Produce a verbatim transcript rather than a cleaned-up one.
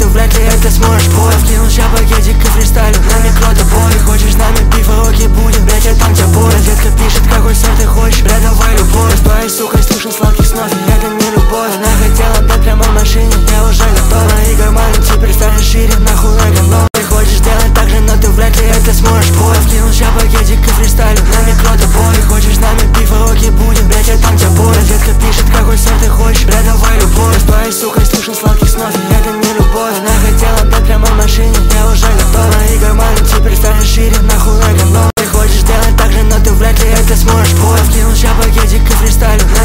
вряд ли это сможешь. Бой, вкинул ща пакетик и фристайлю на микро тобой. Хочешь с нами пифа, окей, будем, блять, я там тебя бой. Детка пишет, какой сорт ты хочешь, блядь, давай любовь. Я с твоей сукой слушал сладких снов, и это не любовь. Она хотела дать прямо в машине, я уже готов. Мои карманы теперь станут шире, нахуй на говно. Ты хочешь делать так же, но ты вряд ли это сможешь. Бой, вкинул ща пакетик и фристайлю на микро тобой. Хочешь с нами пифа, окей, будем, блять, я там тебя бой. Детка пишет, какой сорт ты хочешь, блядь, давай любовь. Я с твоей сукой слушал сладких снов, и это не любовь. Она хотела дать прямо в машине, я уже готов. Мои карманы теперь станут шире, нахуй на говно. Ты хочешь делать так же, но ты вряд ли это сможешь. Бой, вкинул ща пакетик и фристайлю